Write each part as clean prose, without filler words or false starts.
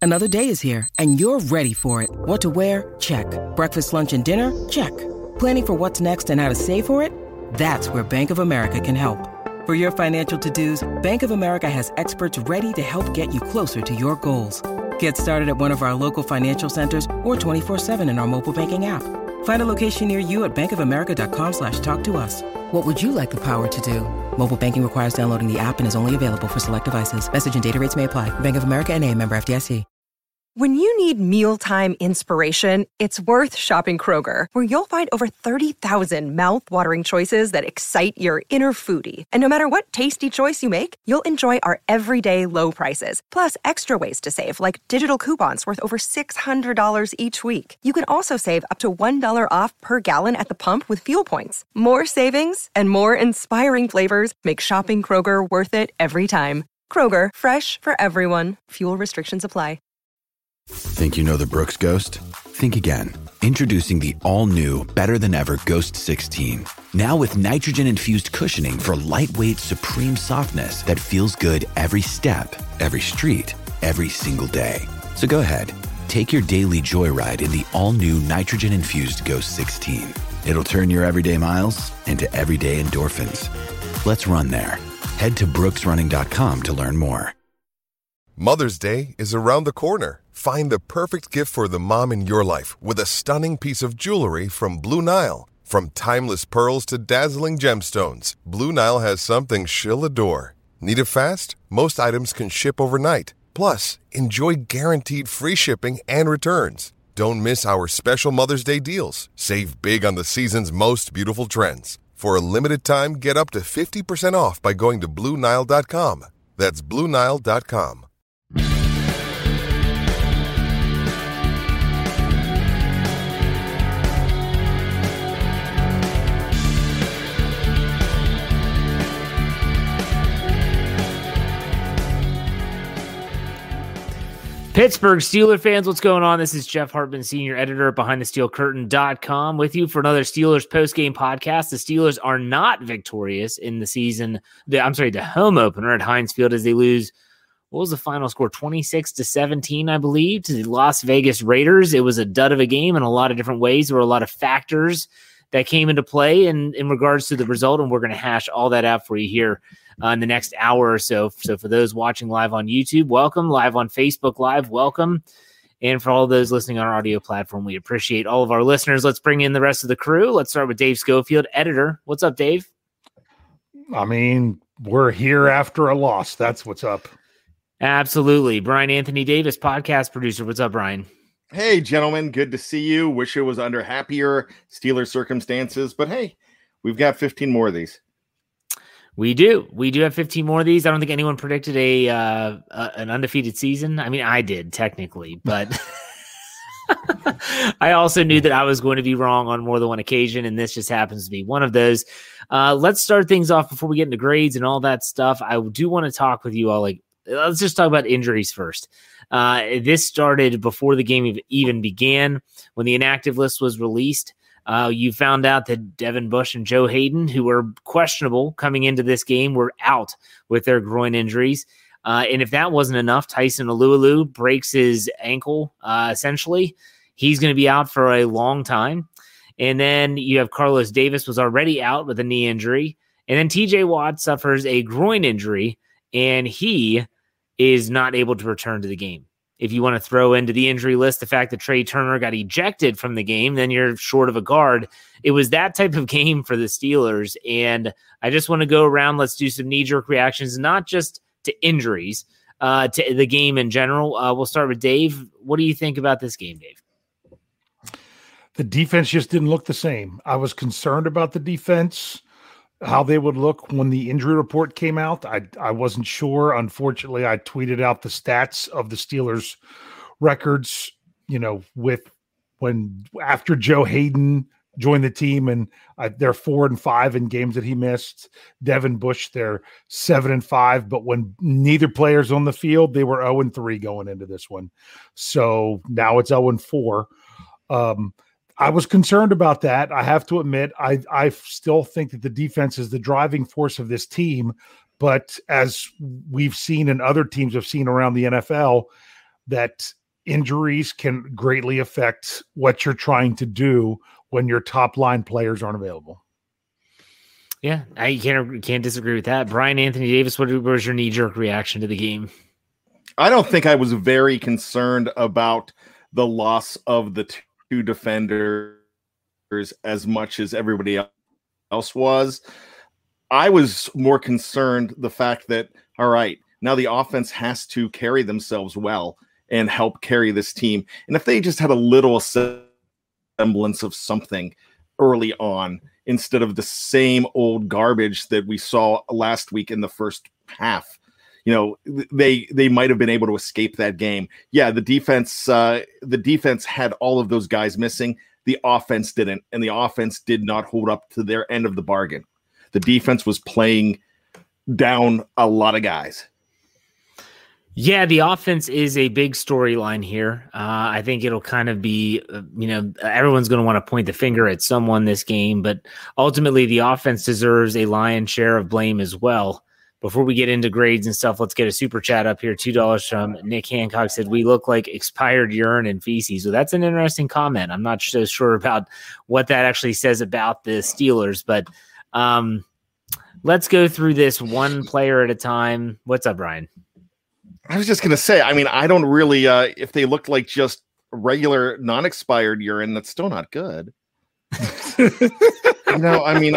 Another day is here, and you're ready for it. What to wear? Check. Breakfast, lunch, and dinner? Check. Planning for what's next and how to save for it? That's where Bank of America can help. For your financial to-dos, Bank of America has experts ready to help get you closer to your goals. Get started at one of our local financial centers or 24/7 in our mobile banking app. Find a location near you at bankofamerica.com/talktous. What would you like the power to do? Mobile banking requires downloading the app and is only available for select devices. Message and data rates may apply. Bank of America N.A., member FDIC. When you need mealtime inspiration, it's worth shopping Kroger, where you'll find over 30,000 mouth-watering choices that excite your inner foodie. And no matter what tasty choice you make, you'll enjoy our everyday low prices, plus extra ways to save, like digital coupons worth over $600 each week. You can also save up to $1 off per gallon at the pump with fuel points. More savings and more inspiring flavors make shopping Kroger worth it every time. Kroger, fresh for everyone. Fuel restrictions apply. Think you know the Brooks Ghost? Think again. Introducing the all-new, better-than-ever Ghost 16. Now with nitrogen-infused cushioning for lightweight, supreme softness that feels good every step, every street, every single day. So go ahead, take your daily joyride in the all-new nitrogen-infused Ghost 16. It'll turn your everyday miles into everyday endorphins. Let's run there. Head to brooksrunning.com to learn more. Mother's Day is around the corner. Find the perfect gift for the mom in your life with a stunning piece of jewelry from Blue Nile. From timeless pearls to dazzling gemstones, Blue Nile has something she'll adore. Need it fast? Most items can ship overnight. Plus, enjoy guaranteed free shipping and returns. Don't miss our special Mother's Day deals. Save big on the season's most beautiful trends. For a limited time, get up to 50% off by going to BlueNile.com. That's BlueNile.com. Pittsburgh Steelers fans, what's going on? This is Jeff Hartman, senior editor at BehindTheSteelCurtain.com, with you for another Steelers postgame podcast. The Steelers are not victorious in the the home opener at Heinz Field as they lose. What was the final score? 26-17, I believe, to the Las Vegas Raiders. It was a dud of a game in a lot of different ways. There were a lot of factors that came into play in regards to the result, and we're going to hash all that out for you here in the next hour or so. So for those watching live on YouTube, welcome. Live on Facebook Live, welcome. And for all those listening on our audio platform, we appreciate all of our listeners. Let's bring in the rest of the crew. Let's start with Dave Schofield, editor. What's up, Dave? I mean, we're here after a loss. That's what's up. Absolutely. Brian Anthony Davis, podcast producer. What's up, Brian? Hey, gentlemen. Good to see you. Wish it was under happier Steelers circumstances, but hey, we've got 15 more of these. We do. We do have 15 more of these. I don't think anyone predicted an undefeated season. I mean, I did technically, but I also knew that I was going to be wrong on more than one occasion, and this just happens to be one of those. Let's start things off before we get into grades and all that stuff. I do want to talk with you all. Let's just talk about injuries first. This started before the game even began. When the inactive list was released, you found out that Devin Bush and Joe Hayden, who were questionable coming into this game, were out with their groin injuries. And if that wasn't enough, Tyson Alualu breaks his ankle, essentially. He's going to be out for a long time. And then you have Carlos Davis was already out with a knee injury. And then TJ Watt suffers a groin injury, and he is not able to return to the game. If you want to throw into the injury list the fact that Trey Turner got ejected from the game, then you're short of a guard. It was that type of game for the Steelers, and I just want to go around. Let's do some knee-jerk reactions, not just to injuries, to the game in general. We'll start with Dave. What do you think about this game, Dave? The defense just didn't look the same. I was concerned about the defense, how they would look when the injury report came out. I wasn't sure. Unfortunately, I tweeted out the stats of the Steelers records, after Joe Hayden joined the team, and they're 4-5 in games that he missed. Devin Bush, they're 7-5, but when neither player's on the field, they were 0-3 going into this one. So now it's 0-4. I was concerned about that. I have to admit, I still think that the defense is the driving force of this team. But as we've seen and other teams have seen around the NFL, that injuries can greatly affect what you're trying to do when your top line players aren't available. Yeah, I can't disagree with that. Brian Anthony Davis, what was your knee-jerk reaction to the game? I don't think I was very concerned about the loss of the two defenders as much as everybody else was. I was more concerned the fact that, all right, now the offense has to carry themselves well and help carry this team. And if they just had a little semblance of something early on, instead of the same old garbage that we saw last week in the first half, they might have been able to escape that game. Yeah, the defense had all of those guys missing. The offense didn't, and the offense did not hold up to their end of the bargain. The defense was playing down a lot of guys. Yeah, the offense is a big storyline here. I think it'll kind of be, everyone's going to want to point the finger at someone this game, but ultimately the offense deserves a lion's share of blame as well. Before we get into grades and stuff, let's get a super chat up here. $2 from Nick Hancock said, "We look like expired urine and feces." So that's an interesting comment. I'm not so sure about what that actually says about the Steelers, but let's go through this one player at a time. What's up, Brian? I was just going to say, I don't really, if they look like just regular non-expired urine, that's still not good. You're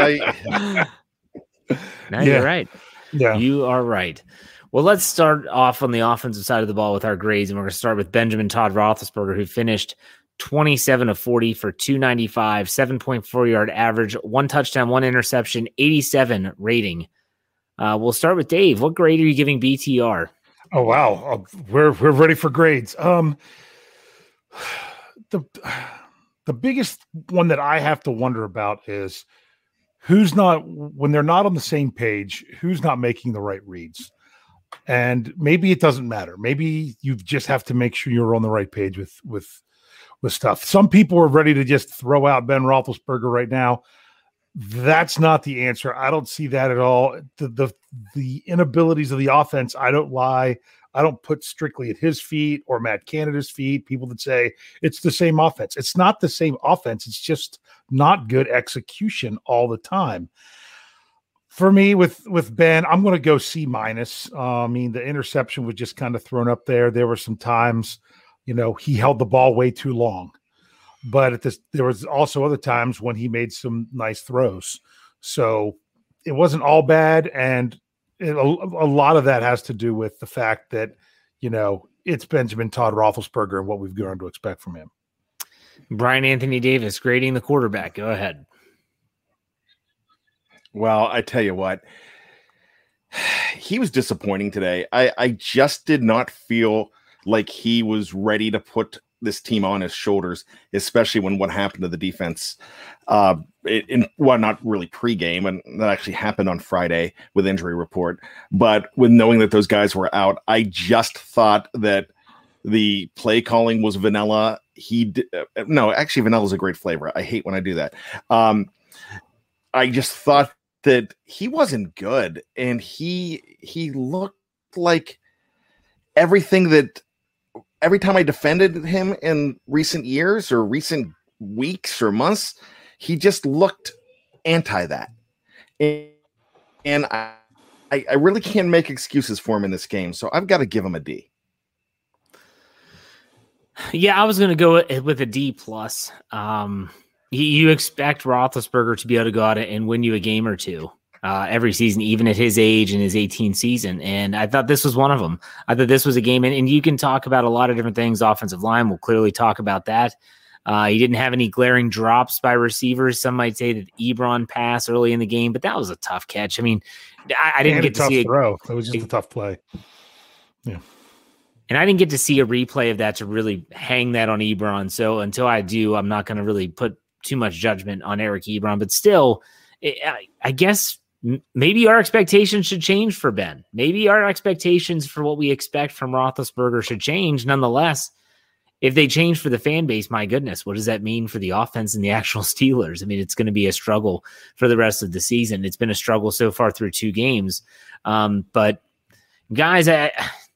right. Yeah, you are right. Well, let's start off on the offensive side of the ball with our grades, and we're going to start with Benjamin Todd Roethlisberger, who finished 27 of 40 for 295, 7.4 yard average, 1 touchdown, 1 interception, 87 rating. We'll start with Dave. What grade are you giving BTR? Oh, wow. We're ready for grades. The biggest one that I have to wonder about is when they're not on the same page, who's not making the right reads. And maybe it doesn't matter. Maybe you just have to make sure you're on the right page with stuff. Some people are ready to just throw out Ben Roethlisberger right now. That's not the answer. I don't see that at all. The inabilities of the offense, I don't put strictly at his feet or Matt Canada's feet. People that say it's the same offense. It's not the same offense. It's just not good execution all the time. For me, with Ben, I'm going to go C-. The interception was just kind of thrown up there. There were some times, he held the ball way too long. But there was also other times when he made some nice throws. So it wasn't all bad. And a lot of that has to do with the fact that, it's Benjamin Todd Roethlisberger and what we've grown to expect from him. Brian Anthony Davis, grading the quarterback. Go ahead. Well, I tell you what, he was disappointing today. I just did not feel like he was ready to put this team on his shoulders, especially when what happened to the defense not really pregame, and that actually happened on Friday with injury report. But with knowing that those guys were out, I just thought that the play calling was vanilla. Vanilla's a great flavor. I hate when I do that. I just thought that he wasn't good, and he looked like everything that every time I defended him in recent years or recent weeks or months, he just looked anti that. And I really can't make excuses for him in this game. So I've got to give him a D. Yeah, I was going to go with a D+. You expect Roethlisberger to be able to go out and win you a game or two every season, even at his age in his 18th season. And I thought this was one of them. I thought this was a game, and you can talk about a lot of different things. Offensive line, we'll clearly talk about that. He didn't have any glaring drops by receivers. Some might say that Ebron passed early in the game, but that was a tough catch. I mean, I didn't get to see a throw. It was just a tough play. Yeah. And I didn't get to see a replay of that to really hang that on Ebron. So until I do, I'm not going to really put too much judgment on Eric Ebron. But still, I guess maybe our expectations should change for Ben. Maybe our expectations for what we expect from Roethlisberger should change. Nonetheless, if they change for the fan base, my goodness, what does that mean for the offense and the actual Steelers? I mean, it's going to be a struggle for the rest of the season. It's been a struggle so far through 2 games. But guys,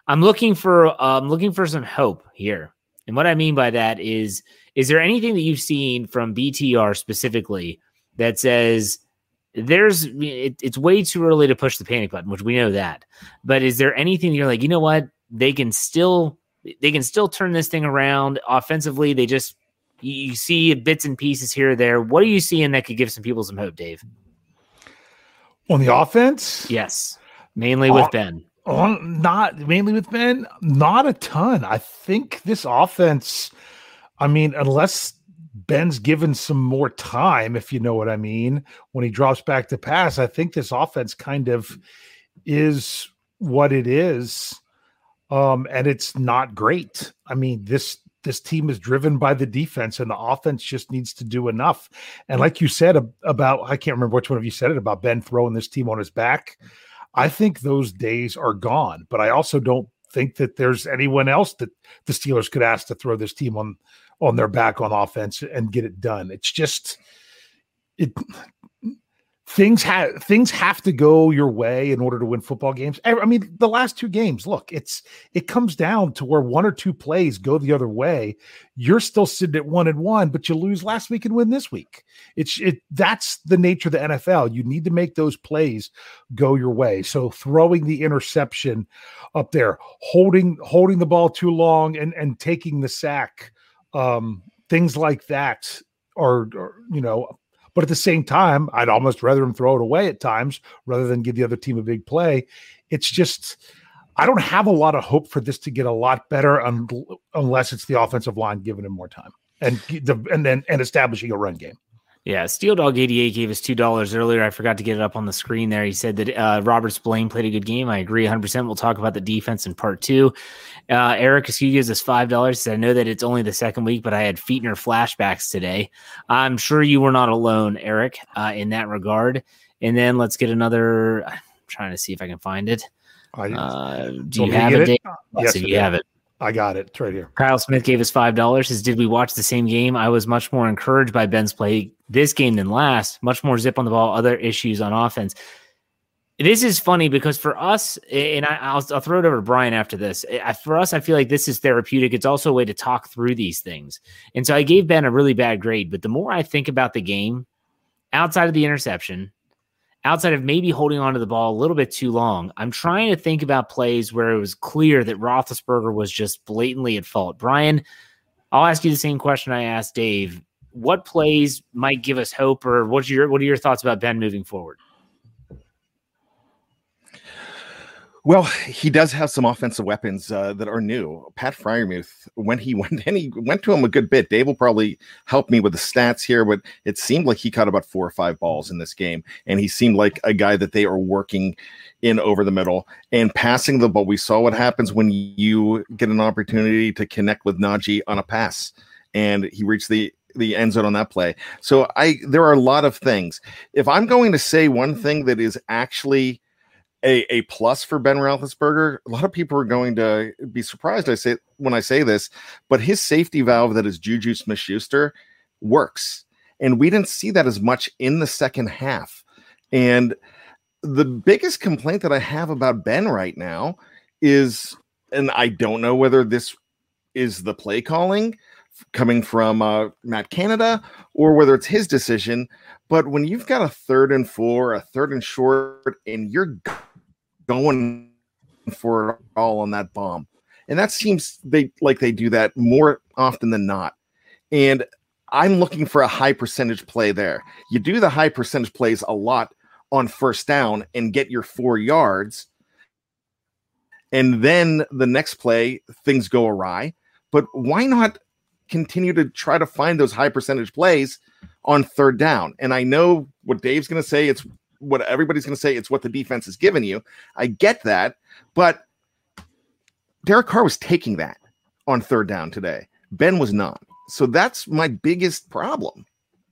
I'm looking for some hope here. And what I mean by that is there anything that you've seen from BTR specifically that says it's way too early to push the panic button, which we know that. But is there anything you're like, you know what? They can still turn this thing around offensively. You see bits and pieces here or there. What are you seeing that could give some people some hope, Dave? On the offense? Yes. Mainly with Ben. Not mainly with Ben, not a ton. I think this offense, I mean, unless Ben's given some more time, if you know what I mean, when he drops back to pass, I think this offense kind of is what it is. And it's not great. I mean, this team is driven by the defense, and the offense just needs to do enough. And like you said about, I can't remember which one of you said it, about Ben throwing this team on his back. I think those days are gone, but I also don't think that there's anyone else that the Steelers could ask to throw this team on their back on offense and get it done. It's just things have to go your way in order to win football games. I mean, the last two games, look, it comes down to where one or two plays go the other way. You're still sitting at 1-1, but you lose last week and win this week. That's the nature of the NFL. You need to make those plays go your way. So throwing the interception up there, holding the ball too long and taking the sack, things like that are but at the same time, I'd almost rather him throw it away at times rather than give the other team a big play. It's just, I don't have a lot of hope for this to get a lot better unless it's the offensive line giving him more time and establishing a run game. Yeah, Steel Dog 88 gave us $2 earlier. I forgot to get it up on the screen there. He said that Robert Spillane played a good game. I agree 100%. We'll talk about the defense in part 2. Eric Askew gives us $5. He said, I know that it's only the second week, but I had Fietner flashbacks today. I'm sure you were not alone, Eric, in that regard. And then let's get another. I'm trying to see if I can find it. Do you have it, Dave? Yes, you have it. I got it. It's right here. Kyle Smith gave us $5. Says, did we watch the same game? I was much more encouraged by Ben's play this game than last. Much more zip on the ball, other issues on offense. This is funny because for us, and I'll throw it over to Brian after this. For us, I feel like this is therapeutic. It's also a way to talk through these things. And so I gave Ben a really bad grade. But the more I think about the game, outside of the interception, outside of maybe holding onto the ball a little bit too long, I'm trying to think about plays where it was clear that Roethlisberger was just blatantly at fault. Brian, I'll ask you the same question I asked Dave. What plays might give us hope, or what are your thoughts about Ben moving forward? Well, he does have some offensive weapons that are new. Pat Freiermuth, when he went to him a good bit. Dave will probably help me with the stats here, but it seemed like he caught about 4 or 5 balls in this game, and he seemed like a guy that they are working in over the middle and passing the ball. We saw what happens when you get an opportunity to connect with Najee on a pass, and he reached the end zone on that play. So there are a lot of things. If I'm going to say one thing that is actually a plus for Ben Roethlisberger, a lot of people are going to be surprised when I say this, but his safety valve, that is Juju Smith-Schuster, works. And we didn't see that as much in the second half. And the biggest complaint that I have about Ben right now is, and I don't know whether this is the play calling coming from Matt Canada or whether it's his decision, but when you've got a 3rd and 4, a 3rd and short, and you're going for it all on that bomb. And that seems they do that more often than not. And I'm looking for a high percentage play there. You do the high percentage plays a lot on first down and get your 4 yards. And then the next play, things go awry. But why not continue to try to find those high percentage plays on 3rd down? And I know what Dave's going to say. It's what everybody's going to say. It's what the defense has given you. I get that, but Derek Carr was taking that on 3rd down today. Ben was not. So that's my biggest problem.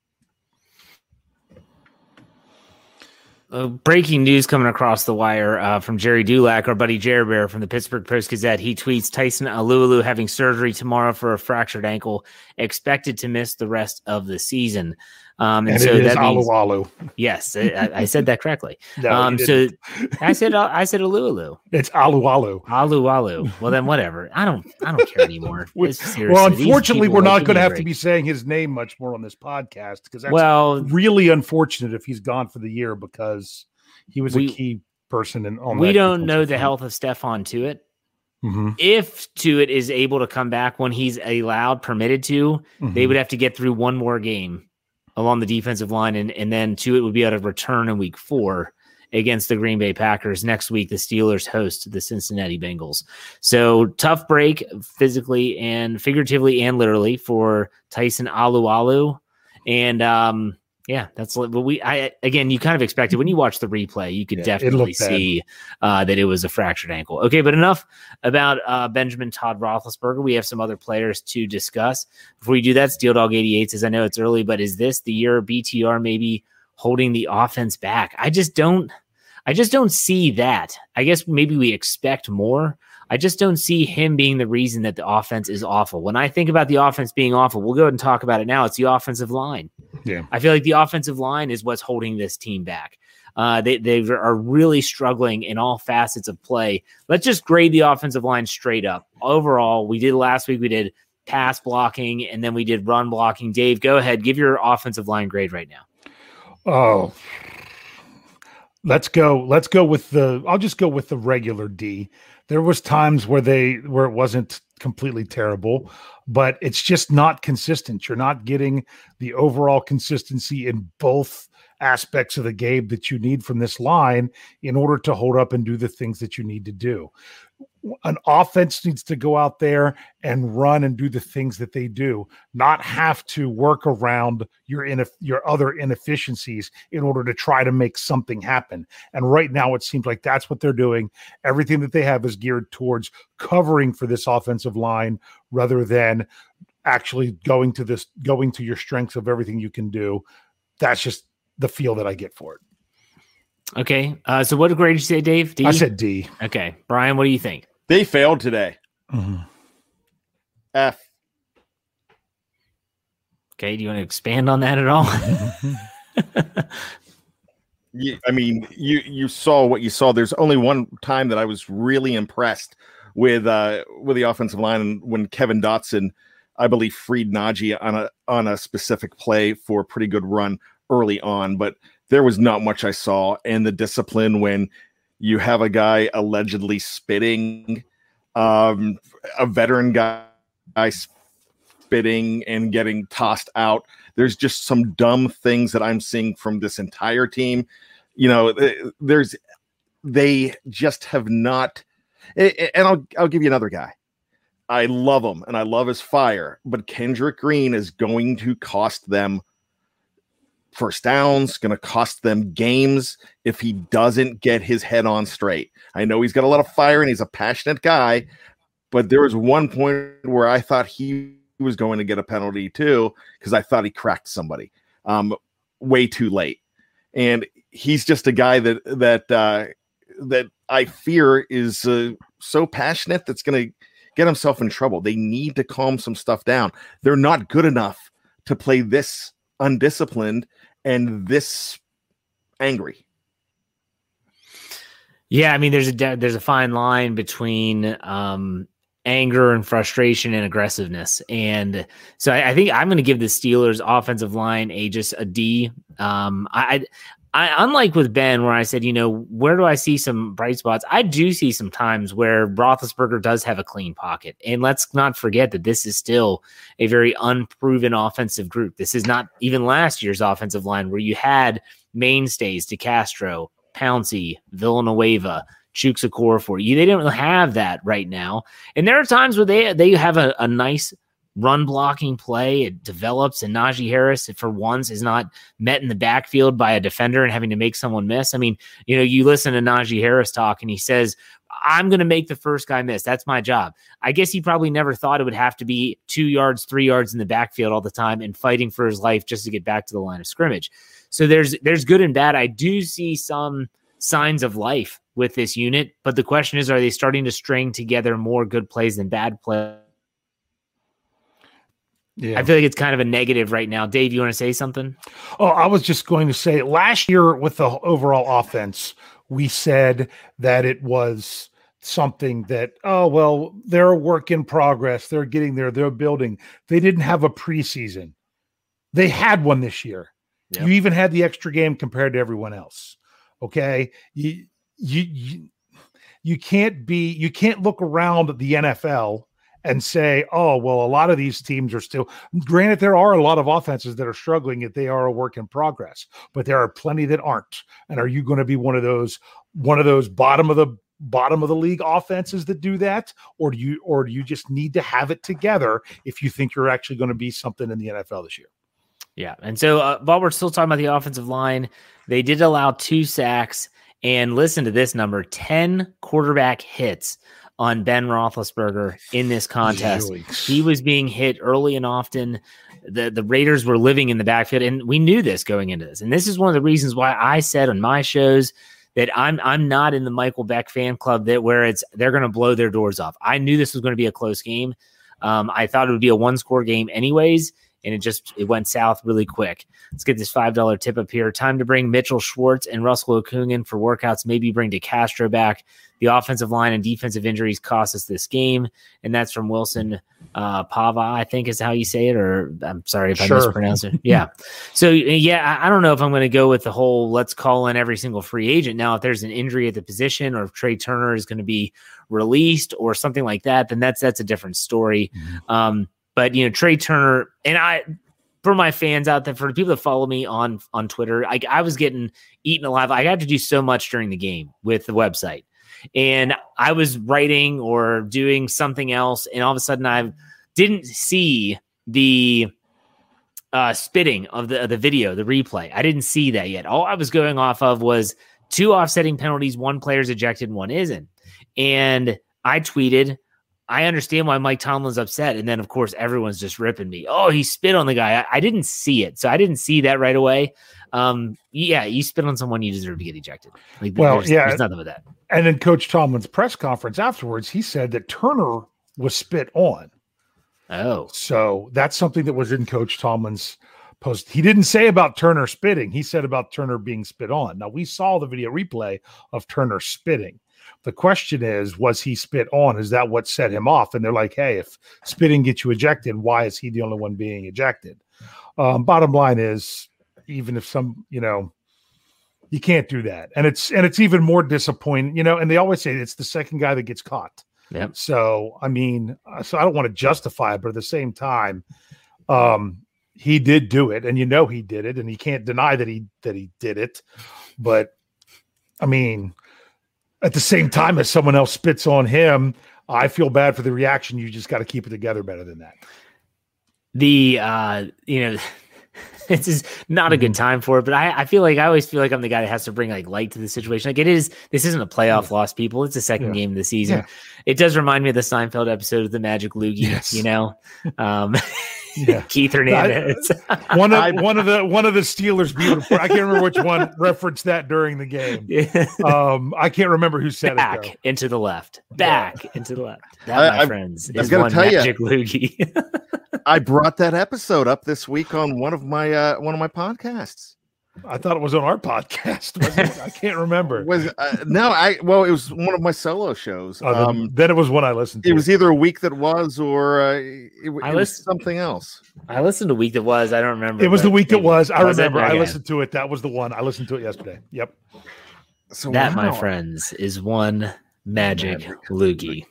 Breaking news coming across the wire from Jerry Dulac, our buddy Jerry Bear from the Pittsburgh Post-Gazette. He tweets, Tyson Alualu having surgery tomorrow for a fractured ankle, expected to miss the rest of the season. And so it is that means Alu. yes, I said that correctly. No, So I said Alu. It's Alu. Alu. Well, then whatever. I don't care anymore. Seriously, Well, unfortunately, we're not going to have to be. be saying his name much more on this podcast because that's really unfortunate if he's gone for the year because he was a key person on. We don't know the health of Stephon Tuitt. Mm-hmm. If Tuitt is able to come back when he's permitted to, they would have to get through one more game along the defensive line, and then Tuitt would be able to return in week 4 against the Green Bay Packers. Next week, the Steelers host the Cincinnati Bengals. So tough break physically and figuratively and literally for Tyson Alu. And yeah, that's what again, you kind of expected when you watch the replay, you could definitely see that it was a fractured ankle. Okay, but enough about Benjamin Todd Roethlisberger. We have some other players to discuss. Before we do that, Steel Dog 88 says, I know it's early, but is this the year BTR maybe holding the offense back? I just don't see that. I guess maybe we expect more. I just don't see him being the reason that the offense is awful. When I think about the offense being awful, we'll go ahead and talk about it now. It's the offensive line. Yeah, I feel like the offensive line is what's holding this team back. They are really struggling in all facets of play. Let's just grade the offensive line straight up. Overall, we did last week. We did pass blocking, and then we did run blocking. Dave, go ahead. Give your offensive line grade right now. Oh, let's go with I'll just go with the regular D. There was times where it wasn't completely terrible, but it's just not consistent. You're not getting the overall consistency in both aspects of the game that you need from this line in order to hold up and do the things that you need to do. An offense needs to go out there and run and do the things that they do, not have to work around your other inefficiencies in order to try to make something happen. And right now it seems like that's what they're doing. Everything that they have is geared towards covering for this offensive line rather than actually going to your strengths of everything you can do. That's just the feel that I get for it. Okay. So what grade did you say, Dave? D? I said D. Okay. Brian, what do you think? They failed today. Mm-hmm. F. Okay. Do you want to expand on that at all? You saw what you saw. There's only one time that I was really impressed with the offensive line when Kevin Dotson, I believe, freed Najee on a specific play for a pretty good run early on, but there was not much I saw. And the discipline when you have a guy allegedly spitting, a veteran guy spitting and getting tossed out. There's just some dumb things that I'm seeing from this entire team. They just have not. And I'll give you another guy. I love him and I love his fire, but Kendrick Green is going to cost them first downs, going to cost them games if he doesn't get his head on straight. I know he's got a lot of fire and he's a passionate guy, but there was one point where I thought he was going to get a penalty too because I thought he cracked somebody way too late. And he's just a guy that I fear is so passionate that's going to get himself in trouble. They need to calm some stuff down. They're not good enough to play this undisciplined and this angry. Yeah, I mean, there's a fine line between anger and frustration and aggressiveness, and so I think I'm going to give the Steelers' offensive line a D. I unlike with Ben, where I said, where do I see some bright spots? I do see some times where Roethlisberger does have a clean pocket. And let's not forget that this is still a very unproven offensive group. This is not even last year's offensive line where you had mainstays DeCastro, Pouncey, Villanueva, Chuks Okorafor. They don't have that right now. And there are times where they have a nice run blocking play. It develops, and Najee Harris, for once, is not met in the backfield by a defender and having to make someone miss. I mean, you listen to Najee Harris talk and he says, I'm going to make the first guy miss. That's my job. I guess he probably never thought it would have to be 2 yards, 3 yards in the backfield all the time and fighting for his life just to get back to the line of scrimmage. So there's good and bad. I do see some signs of life with this unit, but the question is, are they starting to string together more good plays than bad plays? Yeah. I feel like it's kind of a negative right now. Dave, you want to say something? Oh, I was just going to say last year with the overall offense, we said that it was something that, oh, well, they're a work in progress. They're getting there. They're building. They didn't have a preseason. They had one this year. Yep. You even had the extra game compared to everyone else. Okay. You can't look around the NFL and say, oh, well, a lot of these teams are still, granted, there are a lot of offenses that are struggling if they are a work in progress, but there are plenty that aren't. And are you going to be one of those bottom of the league offenses that do that? Or do you just need to have it together if you think you're actually going to be something in the NFL this year? Yeah. And so while we're still talking about the offensive line, they did allow 2 sacks, and listen to this number, 10 quarterback hits on Ben Roethlisberger in this contest. Yikes. He was being hit early and often. The Raiders were living in the backfield, and we knew this going into this. And this is one of the reasons why I said on my shows that I'm not in the Michael Beck fan club where they're going to blow their doors off. I knew this was going to be a close game. I thought it would be a 1-score game anyways, and it went south really quick. Let's get this $5 tip up here. Time to bring Mitchell Schwartz and Russell Okung in for workouts. Maybe bring DeCastro back. The offensive line and defensive injuries cost us this game, and that's from Wilson Pava, I think is how you say it, or I'm sorry if I mispronounced it. Yeah. So, yeah, I don't know if I'm going to go with the whole let's call in every single free agent. Now, if there's an injury at the position or if Trey Turner is going to be released or something like that, then that's a different story. Mm-hmm. But, Trey Turner, and for my fans out there, for the people that follow me on Twitter, I was getting eaten alive. I had to do so much during the game with the website. And I was writing or doing something else, and all of a sudden I didn't see the spitting of the video, the replay. I didn't see that yet. All I was going off of was 2 offsetting penalties, 1 player's ejected and 1 isn't. And I tweeted, I understand why Mike Tomlin's upset. And then, of course, everyone's just ripping me. Oh, he spit on the guy. I didn't see it. So I didn't see that right away. Yeah, you spit on someone, you deserve to get ejected. There's nothing with that. And then Coach Tomlin's press conference afterwards, he said that Turner was spit on. Oh. So that's something that was in Coach Tomlin's post. He didn't say about Turner spitting. He said about Turner being spit on. Now, we saw the video replay of Turner spitting. The question is, was he spit on? Is that what set him off? And they're like, hey, if spitting gets you ejected, why is he the only one being ejected? Bottom line is, even if you can't do that. And it's even more disappointing, and they always say it's the second guy that gets caught. Yep. So, I don't want to justify it, but at the same time, he did do it, and he did it, and he can't deny that he did it. But at the same time, as someone else spits on him, I feel bad for the reaction. You just got to keep it together better than that. This is not a good time for it, but I always feel like I'm the guy that has to bring light to the situation. This isn't a playoff loss, people. It's the second game of the season. Yeah. It does remind me of the Seinfeld episode of the Magic Loogie, Keith Hernandez. one of the Steelers beautiful. I can't remember which one referenced that during the game. I can't remember who said back it. Into the left. Back into the left. That, my friends, is one Magic Loogie. I brought that episode up this week on one of my podcasts. I thought it was on our podcast. Wasn't it? I can't remember. It was one of my solo shows. Then it was one I listened to. It was either a week that was, or it was something else. I listened to a week that was. I don't remember. It was the week that was. I remember. I listened to it. That was the one. I listened to it yesterday. Yep. So that, my friends, is one Magic Loogie.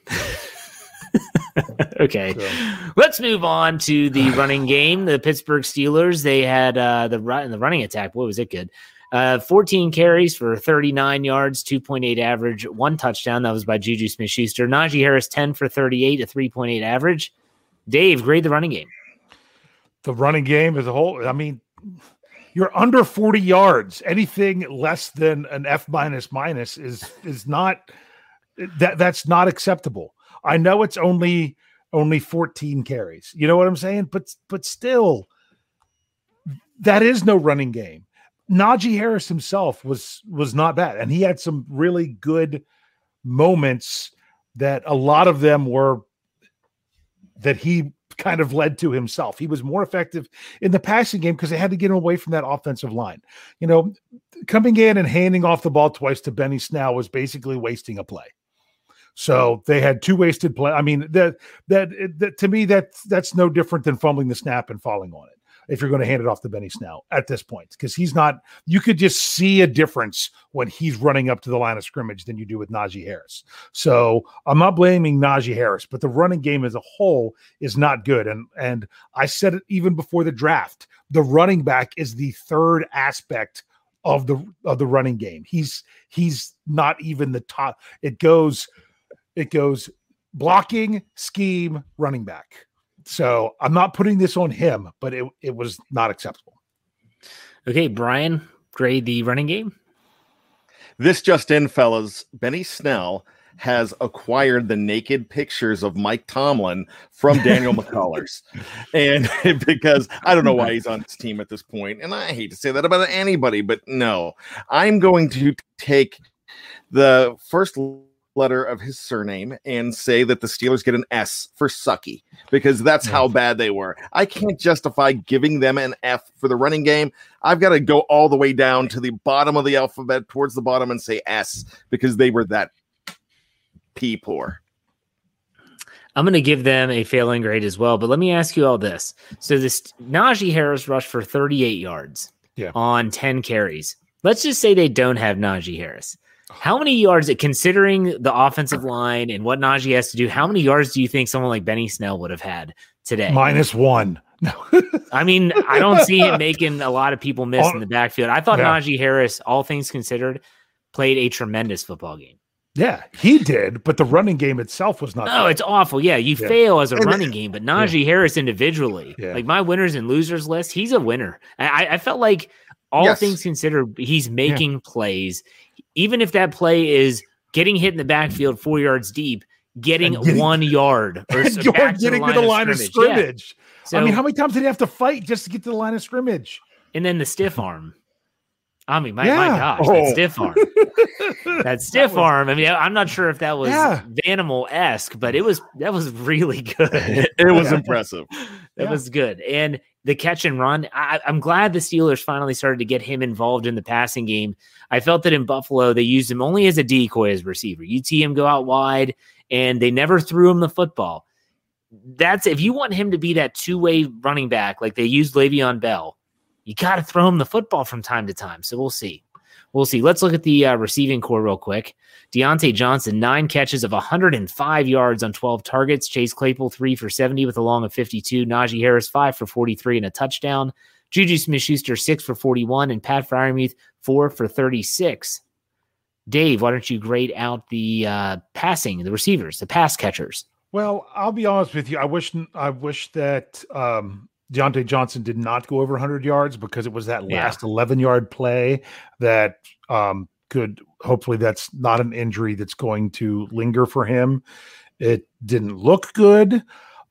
Okay, let's move on to the running game. The Pittsburgh Steelers, they had the running attack. Boy, was it good. 14 carries for 39 yards, 2.8 average, 1 touchdown. That was by Juju Smith-Schuster. Najee Harris, 10 for 38, a 3.8 average. Dave, grade the running game. The running game as a whole, you're under 40 yards. Anything less than an F minus is not that's not acceptable. I know it's only 14 carries. You know what I'm saying? But still, that is no running game. Najee Harris himself was not bad, and he had some really good moments that a lot of them were that he kind of led to himself. He was more effective in the passing game because they had to get him away from that offensive line. Coming in and handing off the ball twice to Benny Snell was basically wasting a play. So they had 2 wasted play. I mean, that to me, that's no different than fumbling the snap and falling on it if you're going to hand it off to Benny Snell at this point, because he's not. You could just see a difference when he's running up to the line of scrimmage than you do with Najee Harris. So I'm not blaming Najee Harris, but the running game as a whole is not good. And I said it even before the draft. The running back is the third aspect of the running game. He's not even the top. It goes blocking, scheme, running back. So I'm not putting this on him, but it was not acceptable. Okay, Brian, grade the running game. This just in, fellas. Benny Snell has acquired the naked pictures of Mike Tomlin from Daniel McCullers. And because I don't know why he's on this team at this point, and I hate to say that about anybody, but no, I'm going to take the first letter of his surname and say that the Steelers get an S for sucky, because that's how bad they were. I can't justify giving them an F for the running game. I've got to go all the way down to the bottom of the alphabet towards the bottom and say S, because they were that pee poor. I'm going to give them a failing grade as well, but let me ask you all this. So this Najee Harris rushed for 38 yards on 10 carries. Let's just say they don't have Najee Harris. How many yards, considering the offensive line and what Najee has to do, how many yards do you think someone like Benny Snell would have had today? -1. No. I mean, I don't see him making a lot of people miss in the backfield. I thought Najee Harris, all things considered, played a tremendous football game. Yeah, he did, but the running game itself was not. No, it's awful. Yeah, you fail as a running game, but Najee Harris individually, like my winners and losers list, he's a winner. I felt like all things considered, he's making plays. Even if that play is getting hit in the backfield 4 yards deep, getting 1 yard or back getting to the line of scrimmage. Yeah. So, I mean, how many times did he have to fight just to get to the line of scrimmage? And then the stiff arm. I mean, my gosh, that stiff arm. That stiff arm. I mean, I'm not sure if that was Vanimal-esque, but that was really good. It was impressive. That was good. And the catch and run, I'm glad the Steelers finally started to get him involved in the passing game. I felt that in Buffalo, they used him only as a decoy as receiver. You'd see him go out wide, and they never threw him the football. That's if you want him to be that two-way running back like they used Le'Veon Bell, you got to throw him the football from time to time. So we'll see. Let's look at the receiving core real quick. Deontay Johnson, 9 catches of 105 yards on 12 targets. Chase Claypool, 3 for 70 with a long of 52. Najee Harris, 5 for 43 and a touchdown. Juju Smith-Schuster, 6 for 41. And Pat Freiermuth, 4 for 36. Dave, why don't you grade out the passing, the receivers, the pass catchers? Well, I'll be honest with you. I wish that Deontay Johnson did not go over 100 yards, because it was that last 11-yard play that could – hopefully that's not an injury that's going to linger for him. It didn't look good.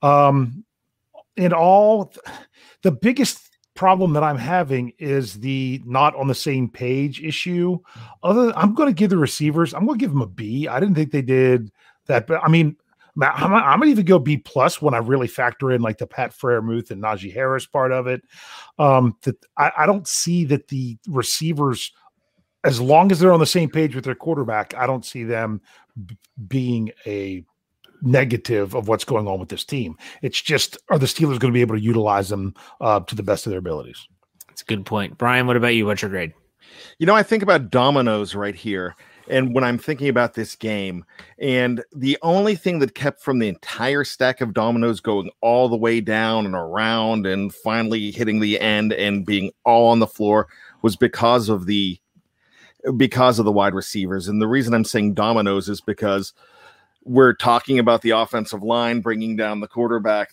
In all, the biggest problem that I'm having is the not on the same page issue. I'm going to give the receivers – I'm going to give them a B. I didn't think they did that. But, I mean – I'm going to even go B+ when I really factor in like the Pat Freiermuth and Najee Harris part of it. I don't see that the receivers, as long as they're on the same page with their quarterback, I don't see them being a negative of what's going on with this team. It's just, are the Steelers going to be able to utilize them to the best of their abilities? That's a good point. Brian, what about you? What's your grade? I think about dominoes right here. And when I'm thinking about this game, and the only thing that kept from the entire stack of dominoes going all the way down and around and finally hitting the end and being all on the floor was because of the wide receivers. And the reason I'm saying dominoes is because we're talking about the offensive line bringing down the quarterback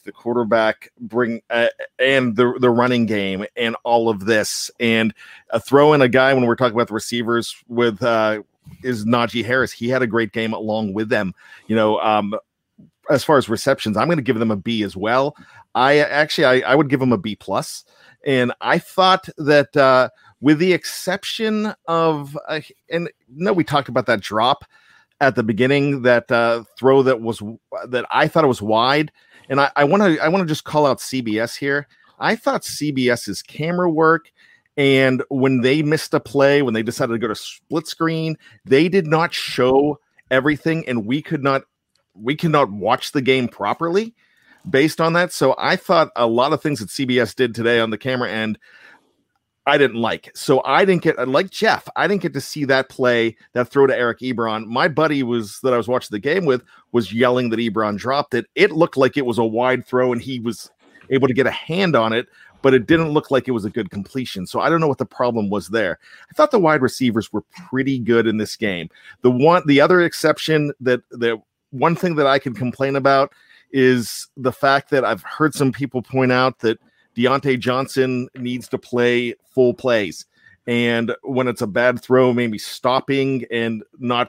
and the running game and all of this, and throw in a guy when we're talking about the receivers with is Najee Harris. He had a great game along with them. As far as receptions, I'm going to give them a B as well. I would give them a B+. And I thought that with the exception of, we talked about that drop at the beginning, that throw that I thought it was wide. And I want to just call out CBS here. I thought CBS's camera work, and when they missed a play, when they decided to go to split screen, they did not show everything, and we could not watch the game properly based on that. So I thought a lot of things that CBS did today on the camera end, I didn't like. So I didn't get, like Jeff, I didn't get to see that play, that throw to Eric Ebron. My buddy that I was watching the game with was yelling that Ebron dropped it. It looked like it was a wide throw and he was able to get a hand on it, but it didn't look like it was a good completion. So I don't know what the problem was there. I thought the wide receivers were pretty good in this game. The other exception the one thing that I can complain about is the fact that I've heard some people point out that Deontay Johnson needs to play full plays. And when it's a bad throw, maybe stopping and not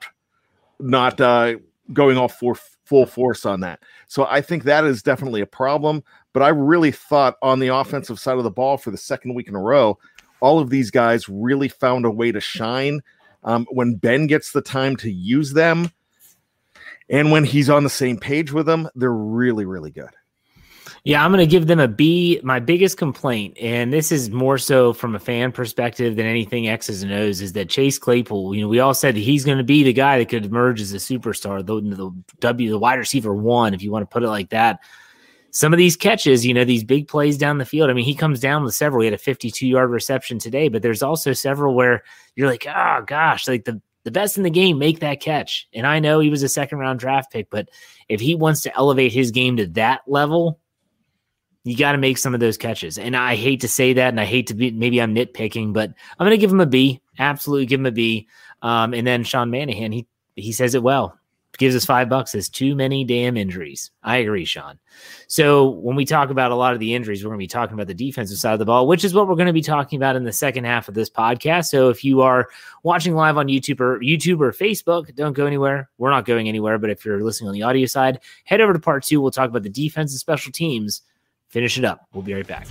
going off for full force on that. So I think that is definitely a problem. But I really thought on the offensive side of the ball for the second week in a row, all of these guys really found a way to shine. When Ben gets the time to use them, and when he's on the same page with them, they're really, really good. Yeah, I'm going to give them a B. My biggest complaint, and this is more so from a fan perspective than anything X's and O's, is that Chase Claypool, we all said he's going to be the guy that could emerge as a superstar, the wide receiver one, if you want to put it like that. Some of these catches, these big plays down the field, he comes down with several. He had a 52-yard reception today, but there's also several where you're like, oh, gosh, like the best in the game make that catch. And I know he was a second-round draft pick, but if he wants to elevate his game to that level, you got to make some of those catches. And I hate to say that, and I hate to be, maybe I'm nitpicking, but I'm going to give him a B. Absolutely give him a B. And then Sean Manahan, he says it well. Gives us $5. Says too many damn injuries. I agree, Sean. So when we talk about a lot of the injuries, we're going to be talking about the defensive side of the ball, which is what we're going to be talking about in the second half of this podcast. So if you are watching live on YouTube or Facebook, don't go anywhere. We're not going anywhere. But if you're listening on the audio side, head over to part 2. We'll talk about the defense and special teams. Finish it up. We'll be right back.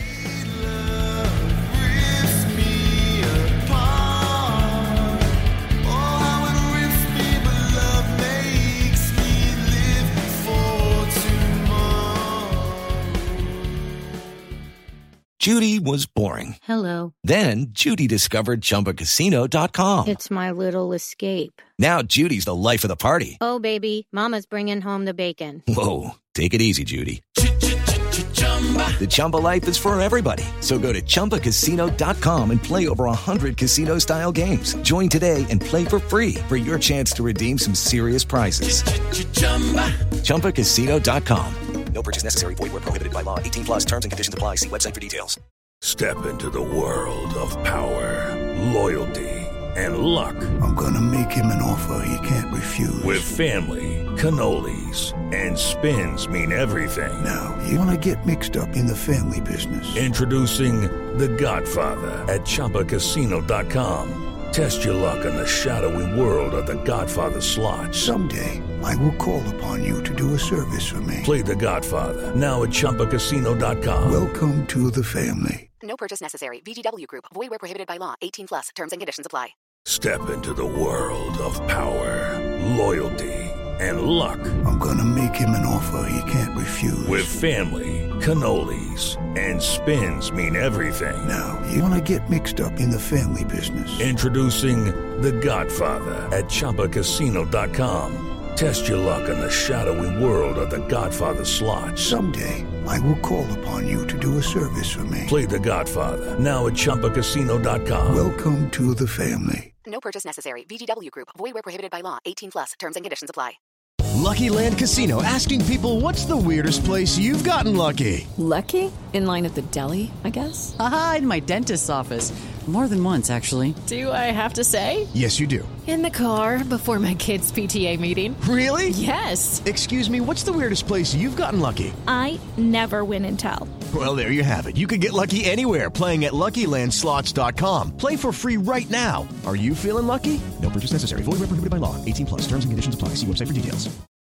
Judy was boring. Hello. Then Judy discovered ChumbaCasino.com. It's my little escape. Now Judy's the life of the party. Oh, baby, mama's bringing home the bacon. Whoa, take it easy, Judy. The Chumba life is for everybody. So go to ChumbaCasino.com and play over 100 casino-style games. Join today and play for free for your chance to redeem some serious prizes. ChumbaCasino.com. No purchase necessary. Void where prohibited by law. 18+ terms and conditions apply. See website for details. Step into the world of power, loyalty, and luck. I'm going to make him an offer he can't refuse. With family, cannolis, and spins mean everything. Now, you want to get mixed up in the family business. Introducing The Godfather at ChumbaCasino.com. Test your luck in the shadowy world of The Godfather slot. Someday, I will call upon you to do a service for me. Play The Godfather now at ChumbaCasino.com. Welcome to the family. No purchase necessary. VGW Group. Void where prohibited by law. 18+. Terms and conditions apply. Step into the world of power, loyalty, and luck. I'm going to make him an offer he can't refuse. With family, cannolis, and spins mean everything. Now, you want to get mixed up in the family business. Introducing The Godfather at ChumbaCasino.com. Test your luck in the shadowy world of The Godfather slot. Someday, I will call upon you to do a service for me. Play The Godfather now at ChumbaCasino.com. Welcome to the family. No purchase necessary. VGW Group. Void where prohibited by law. 18+. Terms and conditions apply. Lucky Land Casino, asking people, what's the weirdest place you've gotten lucky? Lucky? In line at the deli, I guess? Aha, in my dentist's office. More than once, actually. Do I have to say? Yes, you do. In the car before my kids' PTA meeting. Really? Yes. Excuse me, what's the weirdest place you've gotten lucky? I never win and tell. Well, there you have it. You can get lucky anywhere, playing at LuckyLandSlots.com. Play for free right now. Are you feeling lucky? No purchase necessary. Void where prohibited by law. 18+. Terms and conditions apply. See website for details.